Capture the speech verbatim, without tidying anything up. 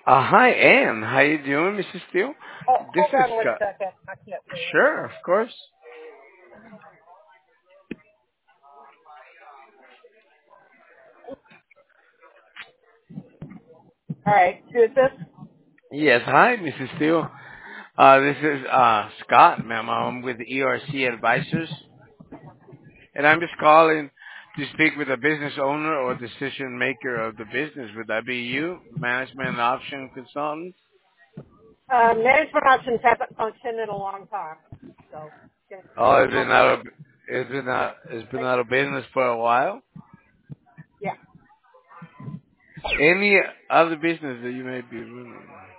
Uh, hi, Ann. How you doing, missus Steele? Oh, This hold is on one Scott. second. I can't hear you. Sure, of course. All right. Who is this? Yes, hi, missus Steele. Uh, this is uh Scott, ma'am. I'm with E R C Advisors, and I'm just calling to speak with a business owner or decision maker of the business. Would that be you, management and option consultant? Uh, management options haven't functioned in a long time. So, can, can Oh, you it's tell been me? out of it's been out it's been Like, out of business for a while. yeah. Any other business that you may be running?